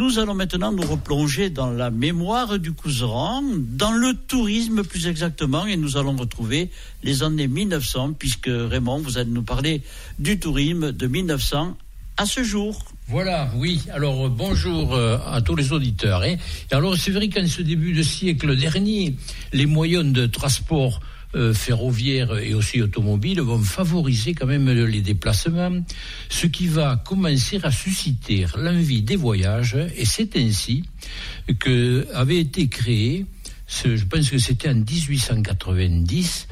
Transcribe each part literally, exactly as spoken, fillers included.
Nous allons maintenant nous replonger dans la mémoire du Couserans, dans le tourisme plus exactement, et nous allons retrouver les années mille neuf cents, puisque Raymond, vous allez nous parler du tourisme de mille neuf cents à ce jour. Voilà, oui. Alors, euh, bonjour euh, à tous les auditeurs. Hein. Alors, c'est vrai qu'en ce début de siècle dernier, les moyens de transport euh, ferroviaire et aussi automobile vont favoriser quand même les déplacements, ce qui va commencer à susciter l'envie des voyages. Et c'est ainsi que avait été créé, ce, je pense que c'était en dix-huit cent quatre-vingt-dix,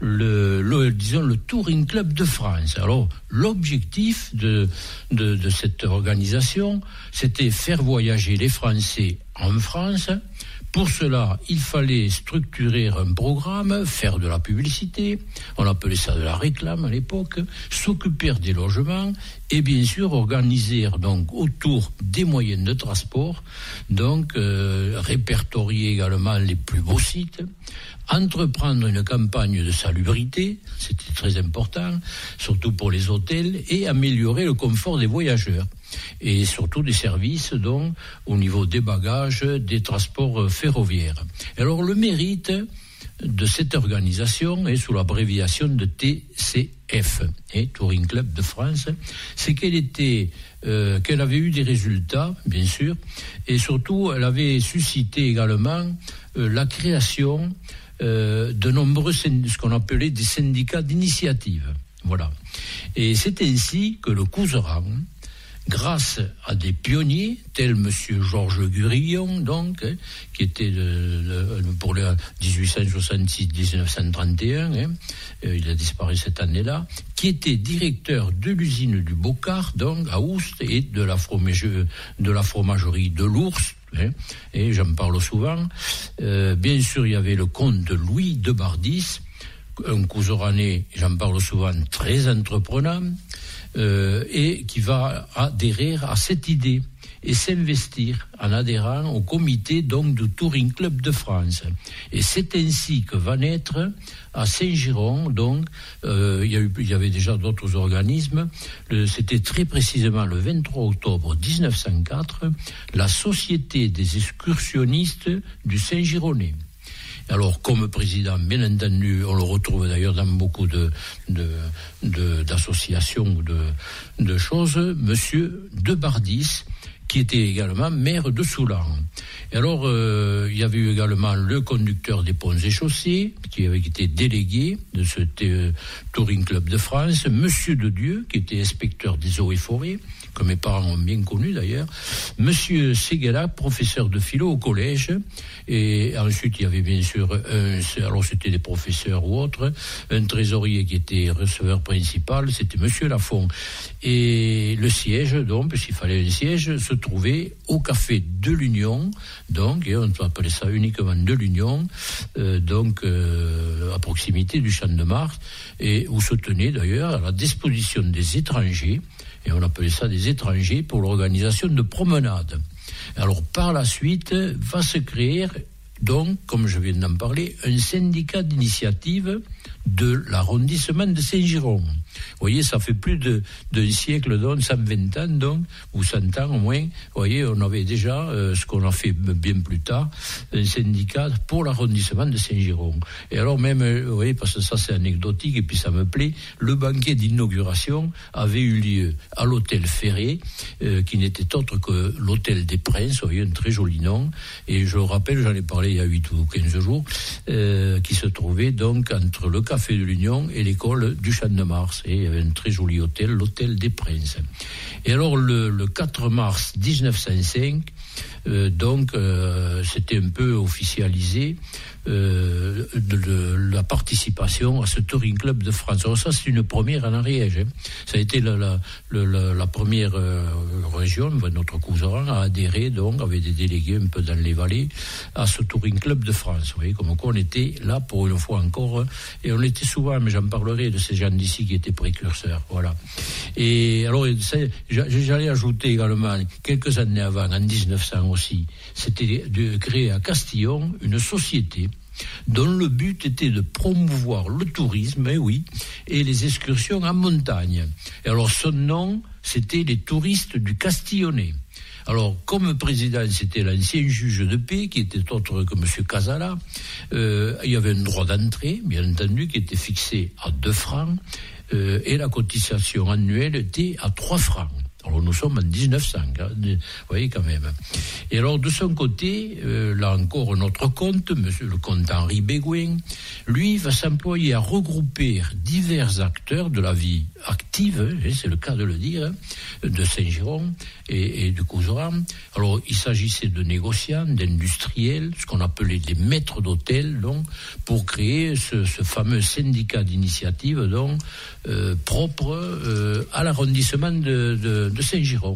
Le, le, disons, le Touring Club de France. Alors, l'objectif de, de, de cette organisation, c'était faire voyager les Français en France. Pour cela, il fallait structurer un programme, faire de la publicité, on appelait ça de la réclame à l'époque, s'occuper des logements et bien sûr organiser donc autour des moyens de transport, donc euh, répertorier également les plus beaux sites, entreprendre une campagne de salubrité, c'était très important, surtout pour les hôtels, et améliorer le confort des voyageurs. Et surtout des services, donc, au niveau des bagages, des transports ferroviaires. Alors, le mérite de cette organisation est sous l'abréviation de T C F, hein, Touring Club de France, c'est qu'elle était, euh, qu'elle avait eu des résultats, bien sûr, et surtout, elle avait suscité également euh, la création euh, de nombreux, ce qu'on appelait des syndicats d'initiative. Voilà. Et c'est ainsi que le Couserans, grâce à des pionniers tels Monsieur Georges Gurillon, donc, hein, qui était de, de, pour le dix-huit cent soixante-six à dix-neuf cent trente et un, hein, euh, il a disparu cette année-là, qui était directeur de l'usine du Bocard, donc à Oust, et de la, fromage, de la fromagerie de l'Ours. Hein, et j'en parle souvent. Euh, bien sûr, il y avait le comte Louis de Bardis, un Couseranais, j'en parle souvent, très entreprenant. Euh, et qui va adhérer à cette idée et s'investir en adhérant au comité donc du Touring Club de France. Et c'est ainsi que va naître à Saint-Giron, donc euh, il y a eu, il y avait déjà d'autres organismes, le, c'était très précisément le vingt-trois octobre dix-neuf cent quatre, la Société des excursionnistes du Saint-Gironnais. Alors, comme président, bien entendu, on le retrouve d'ailleurs dans beaucoup de, de, de, d'associations ou de, de choses, Monsieur de Bardis, qui était également maire de Soulan. Et alors, euh, il y avait eu également le conducteur des ponts et chaussées, qui avait été délégué de ce euh, Touring Club de France, Monsieur de Dieu, qui était inspecteur des eaux et forêts, que mes parents ont bien connu d'ailleurs, Monsieur Seguela, professeur de philo au collège, et ensuite il y avait bien sûr un, alors c'était des professeurs ou autres, un trésorier qui était receveur principal, c'était Monsieur Lafont, et le siège, donc, parce qu'il fallait un siège, se trouvait au café de l'Union, donc, et on appelait ça uniquement de l'Union, euh, donc euh, à proximité du Champ de Mars, et où se tenait d'ailleurs à la disposition des étrangers, et on appelait ça des étrangers pour l'organisation de promenades. Alors par la suite va se créer donc, comme je viens d'en parler, un syndicat d'initiative de l'arrondissement de Saint-Giron. Vous voyez, ça fait plus de, d'un siècle, donc cent vingt ans, donc, ou cent ans au moins. Vous voyez, on avait déjà, euh, ce qu'on a fait bien plus tard, un syndicat pour l'arrondissement de Saint-Giron. Et alors même, euh, vous voyez, parce que ça c'est anecdotique et puis ça me plaît, le banquet d'inauguration avait eu lieu à l'hôtel Ferré, euh, qui n'était autre que l'hôtel des Princes, vous voyez, un très joli nom. Et je rappelle, j'en ai parlé il y a huit ou quinze jours, euh, qui se trouvait donc entre le Café de l'Union et l'école du Champ de Mars. Et il y avait un très joli hôtel, l'hôtel des Princes. Et alors le, le quatre mars dix-neuf cent cinq, euh, donc euh, c'était un peu officialisé euh, de, de la participation à ce Touring Club de France. Alors ça c'est une première en Ariège. Hein. Ça a été la, la, la, la première euh, région, notre Couserans a adhéré donc avec des délégués un peu dans les vallées à ce Touring Club de France. Vous voyez, comme quoi on était là pour une fois encore, et on était souvent, mais j'en parlerai de ces gens d'ici qui étaient précurseurs. Voilà. Et alors j'allais ajouter également quelques années avant, en dix-neuf cents aussi, c'était de créer à Castillon une société dont le but était de promouvoir le tourisme, eh oui, et les excursions en montagne. Et alors son nom, c'était les touristes du Castillonnais. Alors, comme président, c'était l'ancien juge de paix, qui était autre que M. Casala. Euh, il y avait un droit d'entrée, bien entendu, qui était fixé à deux francs, euh, et la cotisation annuelle était à trois francs. Alors nous sommes en dix-neuf cents, hein, vous voyez quand même. Et alors de son côté, euh, là encore notre comte, monsieur le comte Henri Béguin, lui va s'employer à regrouper divers acteurs de la vie active, hein, c'est le cas de le dire, hein, de Saint-Girons et, et de Couserans. Alors il s'agissait de négociants, d'industriels, ce qu'on appelait des maîtres d'hôtel, donc, pour créer ce, ce fameux syndicat d'initiative, donc, euh, propre euh, à l'arrondissement de, de de Saint-Girons.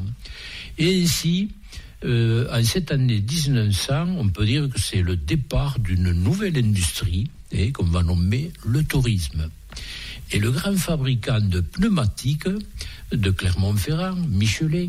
Et ainsi, euh, en cette année dix-neuf cents, on peut dire que c'est le départ d'une nouvelle industrie, et qu'on va nommer le tourisme. Et le grand fabricant de pneumatiques de Clermont-Ferrand, Michelin,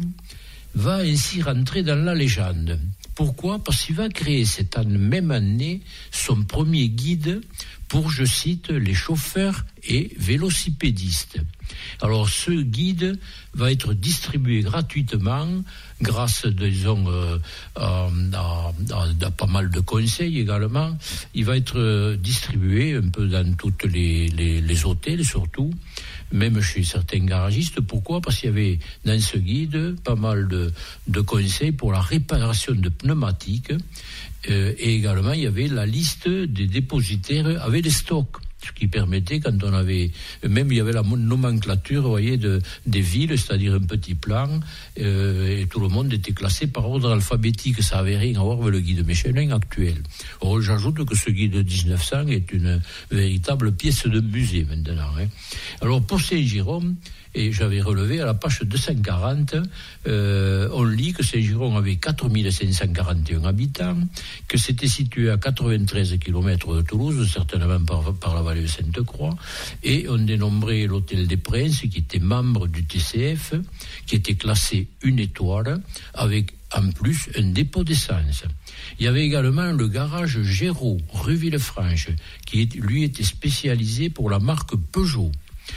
va ainsi rentrer dans la légende. Pourquoi ? Parce qu'il va créer cette même année son premier guide pour, je cite, les chauffeurs et vélocipédistes. Alors ce guide va être distribué gratuitement grâce, disons, euh, à, à, à, à pas mal de conseils également. Il va être distribué un peu dans toutes les, les, les hôtels surtout, même chez certains garagistes. Pourquoi ? Parce qu'il y avait dans ce guide pas mal de, de conseils pour la réparation de pneumatiques, euh, et également il y avait la liste des dépositaires avec les stocks, ce qui permettait, quand on avait, même il y avait la nomenclature, vous voyez, de, des villes, c'est-à-dire un petit plan, euh, et tout le monde était classé par ordre alphabétique. Ça n'avait rien à voir avec le guide Michelin actuel. Or, j'ajoute que ce guide de dix-neuf cents est une véritable pièce de musée maintenant, hein. Alors, pour Saint-Girons, et j'avais relevé à la page deux cent quarante, euh, on lit que Saint-Girons avait quatre mille cinq cent quarante et un habitants, que c'était situé à quatre-vingt-treize kilomètres de Toulouse, certainement par, par la vallée de Sainte-Croix, et on dénombrait l'hôtel des Princes, qui était membre du T C F, qui était classé une étoile, avec en plus un dépôt d'essence. Il y avait également le garage Géraud, rue Villefranche, qui lui était spécialisé pour la marque Peugeot.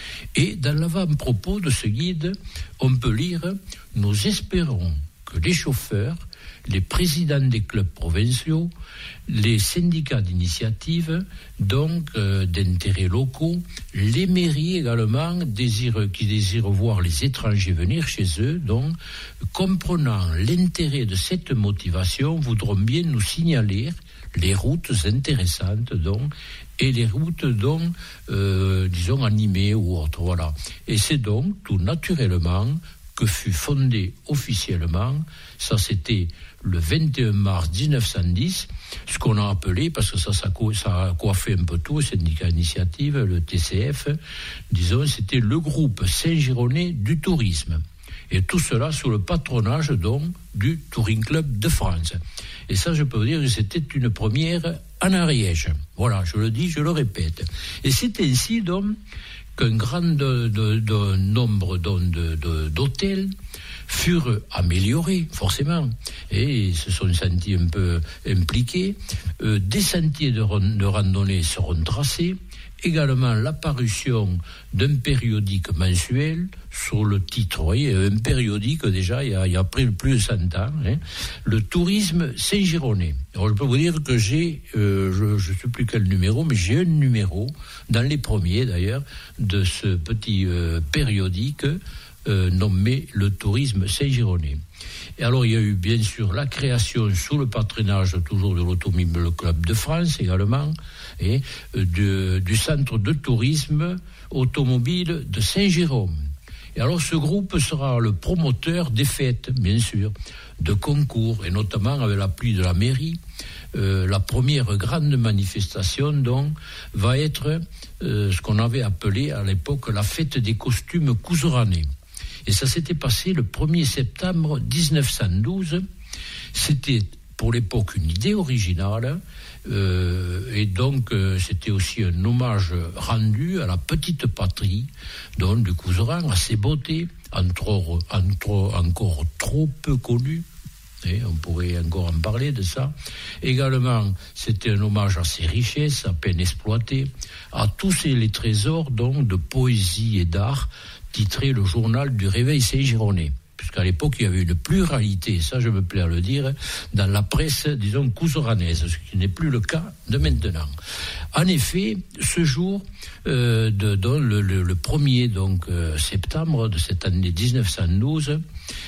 Et dans l'avant-propos de ce guide, on peut lire « Nous espérons que les chauffeurs, les présidents des clubs provinciaux, les syndicats d'initiative, donc euh, d'intérêts locaux, les mairies également désirent, qui désirent voir les étrangers venir chez eux, donc comprenant l'intérêt de cette motivation, voudront bien nous signaler les routes intéressantes, donc, et les routes, donc, euh, disons, animées ou autres, voilà. Et c'est donc, tout naturellement, que fut fondé officiellement, ça c'était le vingt et un mars dix-neuf cent dix, ce qu'on a appelé, parce que ça, ça, ça a coiffé un peu tout, le syndicat initiative, le T C F, disons, c'était le groupe Saint-Gironnais du tourisme. Et tout cela sous le patronage, donc, du Touring Club de France. Et ça, je peux vous dire que c'était une première en Ariège. Voilà, je le dis, je le répète. Et c'est ainsi, donc, qu'un grand de, de, de nombre de, de, de, d'hôtels furent améliorés, forcément, et ils se sont sentis un peu impliqués. Euh, des sentiers de, de randonnée seront tracés. Également l'apparition d'un périodique mensuel sur le titre, vous voyez, un périodique déjà il y a, il y a plus, plus de cent ans, hein, le tourisme Saint-Gironnais. Alors je peux vous dire que j'ai, euh, je ne sais plus quel numéro, mais j'ai un numéro, dans les premiers d'ailleurs, de ce petit euh, périodique euh, nommé le tourisme Saint-Gironnais. Et alors il y a eu bien sûr la création sous le patronage toujours de l'Automobile Club de France également, et de, du centre de tourisme automobile de Saint-Jérôme. Et alors ce groupe sera le promoteur des fêtes, bien sûr, de concours, et notamment avec l'appui de la mairie. Euh, la première grande manifestation, donc, va être euh, ce qu'on avait appelé à l'époque la fête des costumes couseranais. Et ça s'était passé le premier septembre dix-neuf cent douze. C'était pour l'époque une idée originale, euh, et donc euh, c'était aussi un hommage rendu à la petite patrie, donc du Couserans, à ses beautés, entre, entre, encore trop peu connues. Et on pourrait encore en parler de ça. Également, c'était un hommage à ses richesses, à peine exploitées, à tous ces, les trésors donc de poésie et d'art, titré le journal du Réveil Saint-Gironnais. puisqu'à l'époque il y avait une pluralité, ça je me plais à le dire, dans la presse, disons, couseranaise, ce qui n'est plus le cas de maintenant. En effet, ce jour, euh, de, de, le, le, le premier donc, euh, septembre de cette année dix-neuf cent douze,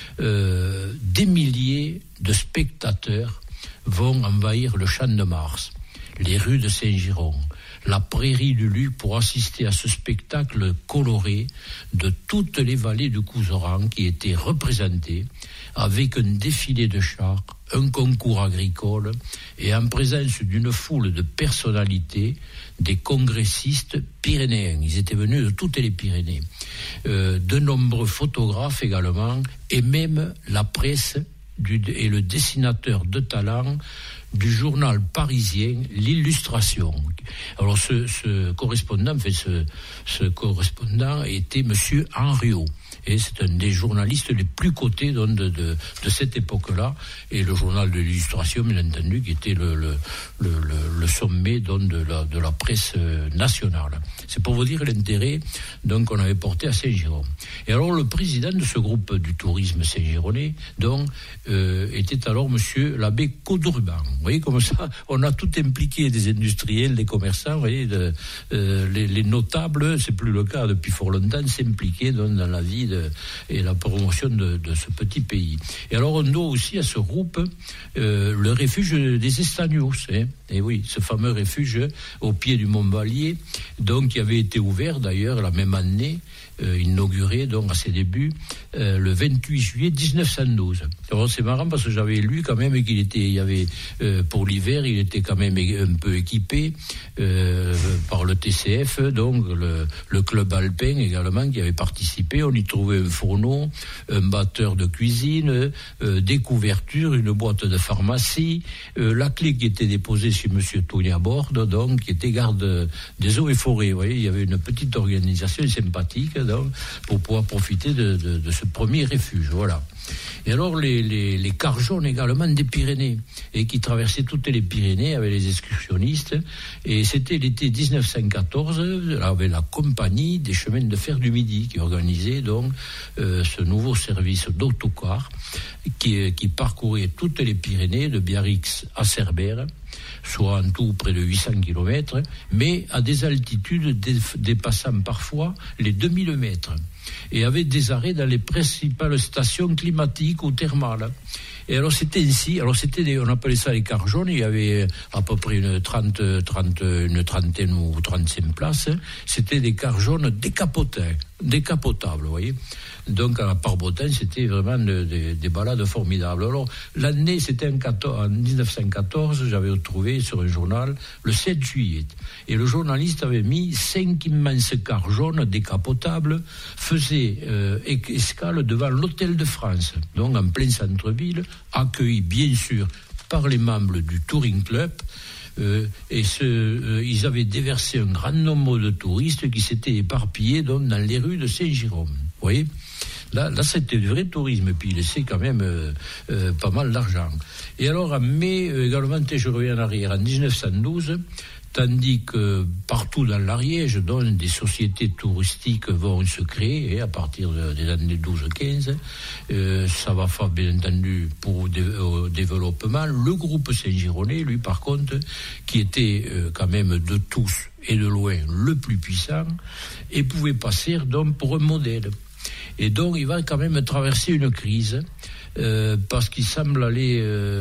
euh, des milliers de spectateurs vont envahir le Champ de Mars, les rues de Saint-Giron, la prairie du Luc, pour assister à ce spectacle coloré de toutes les vallées du Couserans qui étaient représentées, avec un défilé de chars, un concours agricole et en présence d'une foule de personnalités, des congressistes pyrénéens. Ils étaient venus de toutes les Pyrénées, euh, de nombreux photographes également, et même la presse du, et le dessinateur de talent du journal parisien L'Illustration. Alors ce, ce correspondant, enfin ce, ce correspondant était Monsieur Henriot. Et c'est un des journalistes les plus cotés de, de, de, de cette époque-là, et le journal de l'Illustration, bien entendu, qui était le, le, le, le, le sommet donc, de, la, de la presse nationale. C'est pour vous dire l'intérêt donc, qu'on avait porté à Saint-Giron. Et alors le président de ce groupe du tourisme saint-gironnais donc, euh, était alors monsieur l'abbé Caudruban. Vous voyez, comme ça, on a tout impliqué, des industriels, des commerçants, vous voyez, de, euh, les, les notables, c'est plus le cas depuis fort longtemps, s'impliquaient donc, dans la vie de, et la promotion de, de ce petit pays. Et alors on doit aussi à ce groupe euh, le refuge des Estagnos, hein, et oui, ce fameux refuge au pied du Mont Vallier, donc qui avait été ouvert d'ailleurs la même année, euh, inauguré donc à ses débuts euh, le vingt-huit juillet dix-neuf cent douze. Alors c'est marrant parce que j'avais lu quand même qu'il était, il y avait euh, pour l'hiver, il était quand même un peu équipé euh, par le T C F, donc le, le club alpin également qui avait participé. On y trouvait un fourneau, un batteur de cuisine, euh, des couvertures, une boîte de pharmacie, euh, la clé qui était déposée chez Monsieur Tony à bord, donc qui était garde des eaux et forêts. Vous voyez, il y avait une petite organisation sympathique donc, pour pouvoir profiter de, de, de ce premier refuge. Voilà. Et alors les, les, les cars jaunes également des Pyrénées, et qui traversaient toutes les Pyrénées avec les excursionnistes, et c'était l'été dix-neuf cent quatorze avec la compagnie des chemins de fer du Midi qui organisait donc euh, ce nouveau service d'autocar qui, qui parcourait toutes les Pyrénées de Biarritz à Cerbère, soit en tout près de huit cents kilomètres, mais à des altitudes dépassant parfois les deux mille mètres, et avait des arrêts dans les principales stations climatiques ou thermales. Et alors c'était ainsi, alors c'était des, on appelait ça les cars jaunes, il y avait à peu près une trente, trente, une trentaine ou trente-cinq places, c'était des cars jaunes décapotables, décapotables, vous voyez. Donc à la Part-Bretagne, c'était vraiment de, de, des balades formidables. Alors l'année, c'était en, en dix-neuf cent quatorze, j'avais trouvé sur un journal le sept juillet, et le journaliste avait mis cinq immenses cars jaunes décapotables faisaient euh, escale devant l'Hôtel de France, donc en plein centre-ville, accueillis bien sûr par les membres du Touring Club. Euh, et ce, euh, ils avaient déversé un grand nombre de touristes qui s'étaient éparpillés donc, dans les rues de Saint-Giron. Vous voyez, là, là c'était du vrai tourisme, et puis il laissait quand même euh, euh, pas mal d'argent. Et alors en mai, euh, également, je reviens en arrière, en dix-neuf cent douze, tandis que partout dans l'Ariège, donc, des sociétés touristiques vont se créer, et à partir de, des années douze quinze, euh, ça va faire bien entendu pour dé, au développement. Le groupe Saint-Gironnais, lui par contre, qui était euh, quand même de tous et de loin le plus puissant, et pouvait passer donc pour un modèle. Et donc il va quand même traverser une crise, Euh, parce qu'il semble aller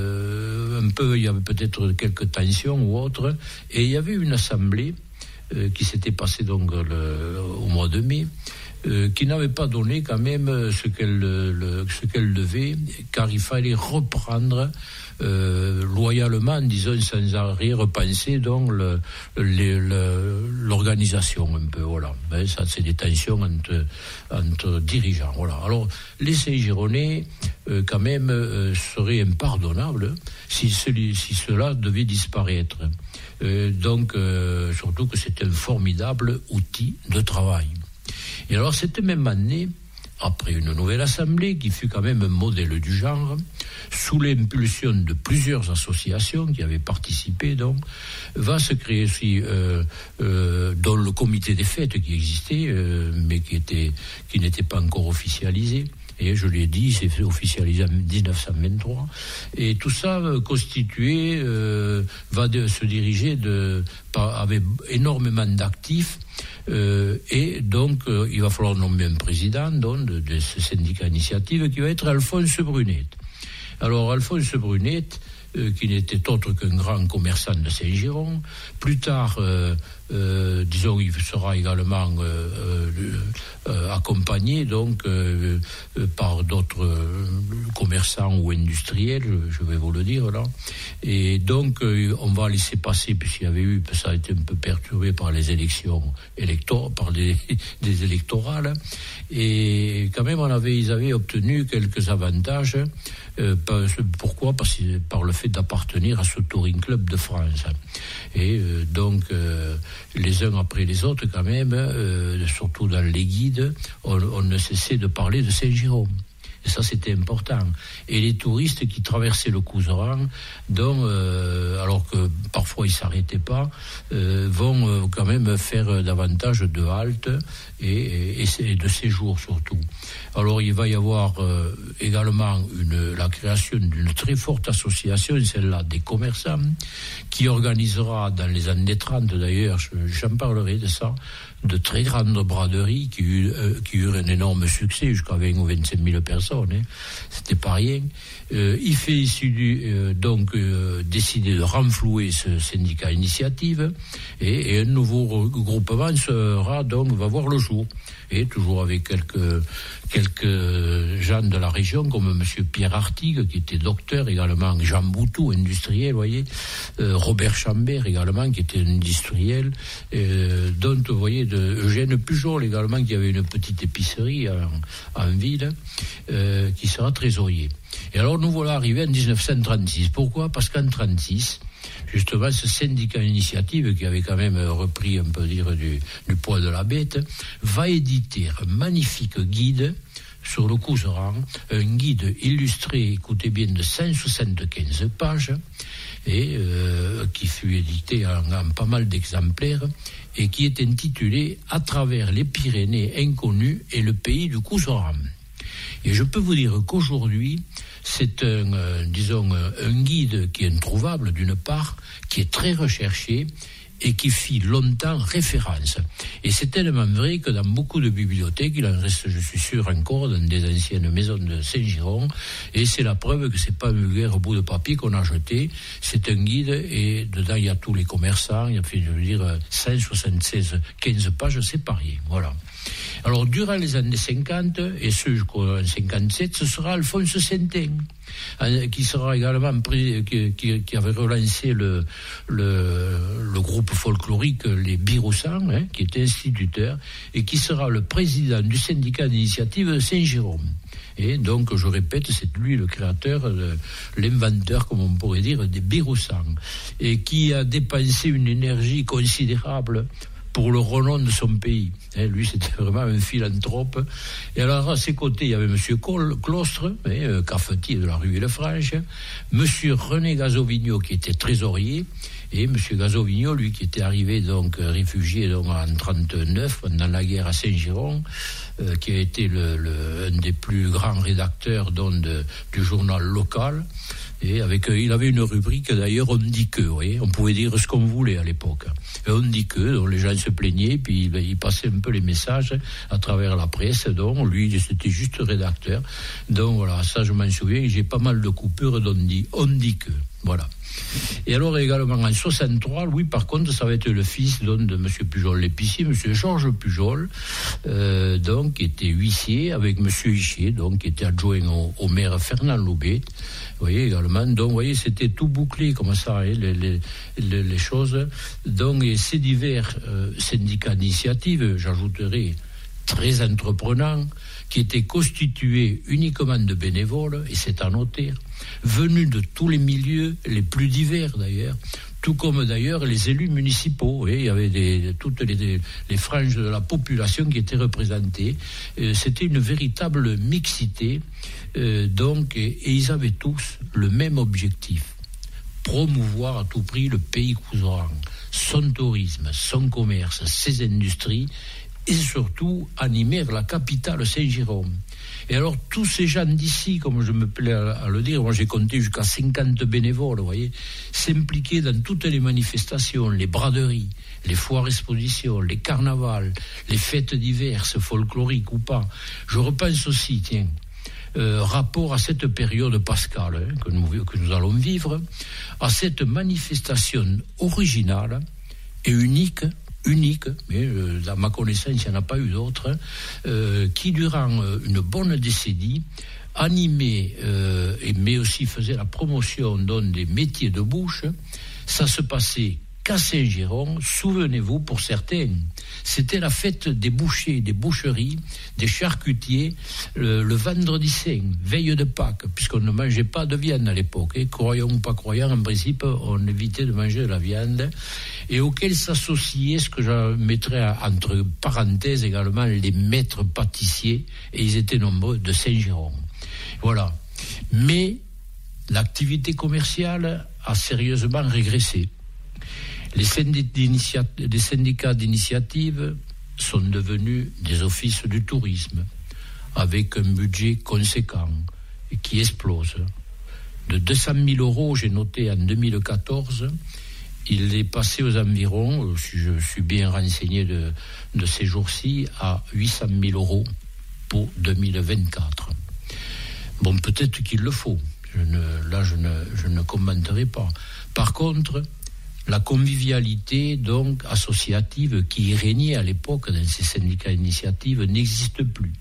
euh, un peu, il y avait peut-être quelques tensions ou autres, et il y avait une assemblée euh, qui s'était passée donc le, au mois de mai, euh, qui n'avait pas donné quand même ce qu'elle, le, ce qu'elle devait, car il fallait reprendre euh, loyalement, disons sans arrière-pensée, donc le, le, le, l'organisation un peu, voilà. Ben, ça, c'est des tensions entre, entre dirigeants, voilà. Alors, les Saint-Gironnais, euh, quand même, euh, seraient impardonnables si, celui, si cela devait disparaître. Euh, donc, euh, surtout que c'est un formidable outil de travail. Et alors, cette même année, après une nouvelle assemblée qui fut quand même un modèle du genre, sous l'impulsion de plusieurs associations qui avaient participé, donc, va se créer aussi, euh, euh, dans le comité des fêtes qui existait, euh, mais qui était, qui n'était pas encore officialisé. Et je l'ai dit, c'est fait officialisé en dix-neuf cent vingt-trois. Et tout ça euh, constitué euh, va de, se diriger de, par, avec énormément d'actifs. Euh, et donc, euh, il va falloir nommer un président donc, de, de ce syndicat initiative qui va être Alphonse Brunet. Alors, Alphonse Brunet, euh, qui n'était autre qu'un grand commerçant de Saint-Girons, plus tard, euh, euh, disons, il sera également euh, euh, accompagné donc euh, euh, par d'autres euh, commerçants ou industriels, je, je vais vous le dire là. Et donc, euh, on va laisser passer, puisqu'il y avait eu, ça a été un peu perturbé par les élections électorales, par des, des électorales, et quand même, on avait, ils avaient obtenu quelques avantages. Euh, pourquoi ? Parce que par le fait d'appartenir à ce Touring Club de France. Et euh, donc, euh, les uns après les autres, quand même, euh, surtout dans les guides, on, on ne cessait de parler de Saint-Girons. Et ça, c'était important. Et les touristes qui traversaient le Couserans, dont, euh, alors que parfois ils s'arrêtaient pas, euh, vont euh, quand même faire davantage de haltes et, et, et de séjours surtout. Alors il va y avoir euh, également une, la création d'une très forte association, celle-là des commerçants, qui organisera dans les années trente d'ailleurs, j'en parlerai de ça, de très grandes braderies qui, euh, qui eurent un énorme succès, jusqu'à vingt ou vingt-cinq mille personnes, hein. C'était pas rien. Euh, il fait ici, euh, donc euh, décider de renflouer ce syndicat initiative et, et un nouveau regroupement sera donc va voir le jour. Et toujours avec quelques quelques gens de la région comme monsieur Pierre Artigue qui était docteur également, Jean Boutou industriel, vous voyez, euh, Robert Chambert également qui était industriel, euh, dont vous voyez de Eugène Pujol également qui avait une petite épicerie en, en ville, euh, qui sera trésorier. Et alors nous voilà arrivés en dix-neuf cent trente-six. Pourquoi ? Parce qu'en trente-six, justement, ce syndicat initiative qui avait quand même repris, on peut dire, du, du poids de la bête, va éditer un magnifique guide sur le Couserans, un guide illustré, écoutez bien, de cent soixante-quinze pages, et euh, qui fut édité en, en pas mal d'exemplaires, et qui est intitulé « À travers les Pyrénées inconnues et le pays du Couserans ». Et je peux vous dire qu'aujourd'hui, c'est un, euh, disons, un guide qui est introuvable d'une part, qui est très recherché et qui fit longtemps référence. Et c'est tellement vrai que dans beaucoup de bibliothèques, il en reste, je suis sûr, encore dans des anciennes maisons de Saint-Girons, et c'est la preuve que c'est pas un vulgaire bout de papier qu'on a jeté, c'est un guide, et dedans il y a tous les commerçants, il y a, je veux dire, cent soixante-seize, quinze pages séparées, voilà. Alors, durant les années cinquante, et ce jusqu'en cinquante-sept, ce sera Alphonse Saintin, qui sera également qui, qui, qui avait relancé le, le, le groupe folklorique Les Biroussans, hein, qui était instituteur, et qui sera le président du syndicat d'initiative de Saint-Girons. Et donc, je répète, c'est lui le créateur, le, l'inventeur, comme on pourrait dire, des Biroussans, et qui a dépensé une énergie considérable pour le renom de son pays. Hein, lui, c'était vraiment un philanthrope. Et alors, à ses côtés, il y avait M. Clostre, hein, cafetier de la rue Villefranche, M. René Gazovigno, qui était trésorier, et M. Gazovigno, lui, qui était arrivé, donc, réfugié, donc, en trente-neuf, pendant la guerre à Saint-Girons, euh, qui a été le, le, un des plus grands rédacteurs, donc, de, du journal local. Et avec, euh, il avait une rubrique, d'ailleurs, on dit que, vous voyez, on pouvait dire ce qu'on voulait à l'époque. Et on dit que, donc les gens se plaignaient, puis ben, il passait un peu les messages à travers la presse, donc lui, c'était juste rédacteur. Donc voilà, ça je m'en souviens, j'ai pas mal de coupures d'on dit, on dit que, voilà. Et alors également en soixante-trois, lui par contre, ça va être le fils donc, de M. Pujol l'épicier, M. Georges Pujol, euh, donc qui était huissier avec M. Hichier, donc qui était adjoint au, au maire Fernand Loubet. Vous voyez également, donc vous voyez, c'était tout bouclé comme ça, hein, les, les, les, les choses. Donc et ces divers euh, syndicats d'initiative, j'ajouterai très entreprenants, qui étaient constitués uniquement de bénévoles, et c'est à noter, venus de tous les milieux, les plus divers d'ailleurs, tout comme d'ailleurs les élus municipaux. Et il y avait des, toutes les, les franges de la population qui étaient représentées. Euh, c'était une véritable mixité, euh, donc, et, et ils avaient tous le même objectif: promouvoir à tout prix le pays couserans, son tourisme, son commerce, ses industries, et surtout animer la capitale Saint-Jérôme. Et alors, tous ces gens d'ici, comme je me plais à, à le dire, moi j'ai compté jusqu'à cinquante bénévoles, vous voyez, s'impliquer dans toutes les manifestations, les braderies, les foires expositions, les carnavals, les fêtes diverses, folkloriques ou pas. Je repense aussi, tiens, euh, rapport à cette période pascale hein, que, nous, que nous allons vivre, à cette manifestation originale et unique, unique, mais euh, dans ma connaissance, il n'y en a pas eu d'autres, euh, qui, durant euh, une bonne décennie, animait, euh, et, mais aussi faisait la promotion donc, des métiers de bouche. Ça se passait qu'à Saint-Géron, souvenez-vous, pour certains, c'était la fête des bouchers, des boucheries, des charcutiers, le, le vendredi saint, veille de Pâques, puisqu'on ne mangeait pas de viande à l'époque. Et croyant ou pas croyant, en principe, on évitait de manger de la viande, et auquel s'associait ce que je mettrais entre parenthèses également les maîtres pâtissiers, et ils étaient nombreux, de Saint-Géron. Voilà. Mais l'activité commerciale a sérieusement régressé. Les syndicats, les syndicats d'initiative sont devenus des offices du tourisme, avec un budget conséquent et qui explose. De deux cent mille euros, j'ai noté en deux mille quatorze, il est passé aux environs, si je suis bien renseigné de, de ces jours-ci, à huit cent mille euros pour deux mille vingt-quatre. Bon, peut-être qu'il le faut. Je ne, là, je ne, je ne commenterai pas. Par contre, la convivialité donc associative qui régnait à l'époque dans ces syndicats d'initiative n'existe plus.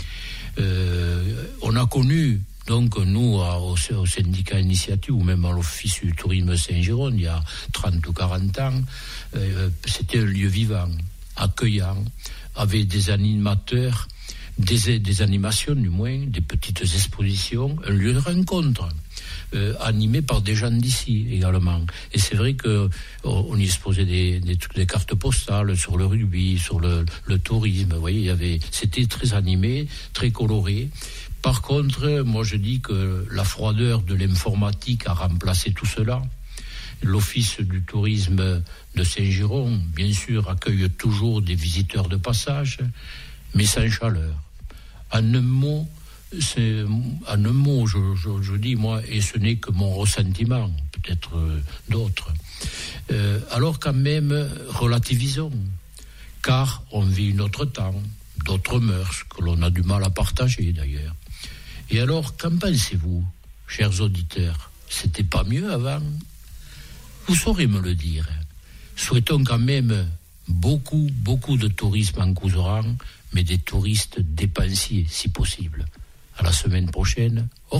Euh, on a connu donc nous au, au syndicat d'initiative ou même à l'office du tourisme Saint-Géron il y a trente ou quarante ans, euh, c'était un lieu vivant, accueillant, avec des animateurs, des, des animations du moins, des petites expositions, un lieu de rencontre. Euh, animé par des gens d'ici également. Et c'est vrai que oh, on y exposait des, des, des cartes postales sur le rugby, sur le, le tourisme. Vous voyez, il y avait, c'était très animé, très coloré. Par contre, moi je dis que la froideur de l'informatique a remplacé tout cela. L'office du tourisme de Saint-Géron, bien sûr, accueille toujours des visiteurs de passage, mais sans chaleur. En un mot, c'est, en un mot, je, je, je dis, moi, et ce n'est que mon ressentiment, peut-être euh, d'autres. Euh, alors quand même, relativisons, car on vit un autre temps, d'autres mœurs, que l'on a du mal à partager d'ailleurs. Et alors, qu'en pensez-vous, chers auditeurs? C'était pas mieux avant? Vous saurez me le dire. Souhaitons quand même beaucoup, beaucoup de tourisme en Couserans, mais des touristes dépensiers, si possible. À la semaine prochaine.